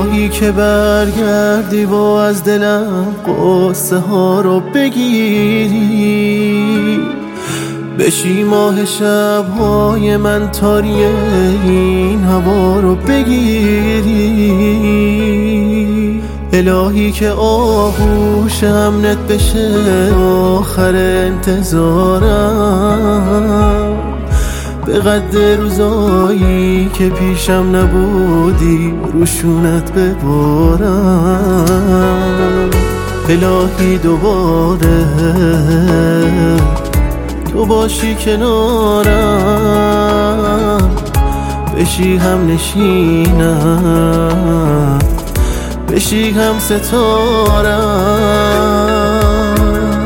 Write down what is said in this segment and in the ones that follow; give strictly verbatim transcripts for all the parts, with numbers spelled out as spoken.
الهی که برگردی و از دلم قصه ها رو بگیری، بشی ماه شبهای من تاری این هوا رو بگیری. الهی که آغوش امنت بشه آخر انتظارم، به قد روزایی که پیشم نبودی روشونت ببارم. الهی دوباره تو باشی کنارم، بشی هم نشینم، بشی هم ستارم.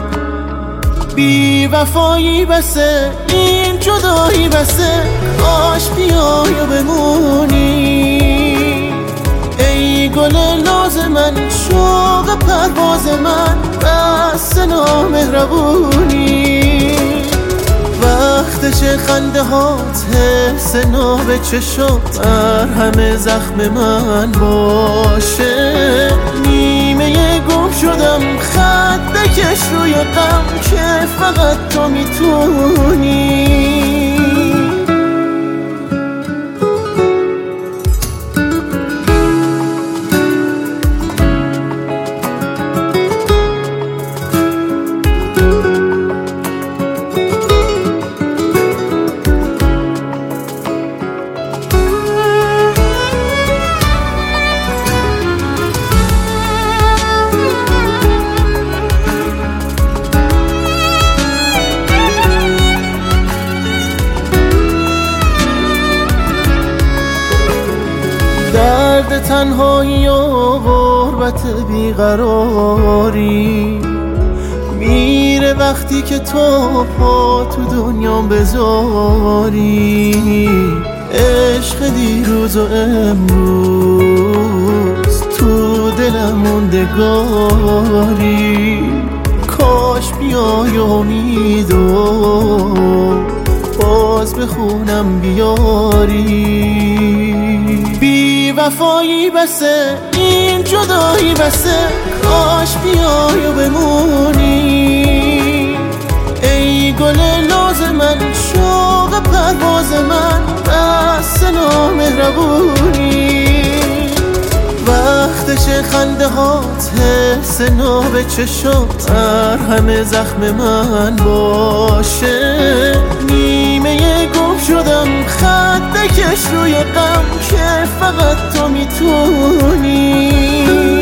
بی وفایی بسه این جدایی بسه، کاش بیای و بمونی. ای گل ناز من، شوق پرواز من، بس نامهربونی. وقتش خنده هات، حس ناب چشات، مرهم زخم من باشه. نیمه گم شدم، خط بکش روی غم که فقط تو میتونی. درد تنهایی و غربت بیقراری میره وقتی که تو پا تو دنیام بذاری. عشق دیروز و امروز تو دلم موندگاری، کاش بیای امیدو باز بخونم بیاری. بی وفایی بسه این جدایی بسه، کاش بیای و بمونی. ای گل ناز من، شوق پرواز من، بس نامهربونی. وقتش خنده هات، حس ناب چشات، مرهم زخم من باشه. نیمه گم شدم، خط بکش روی غم که فقط تو میتونی.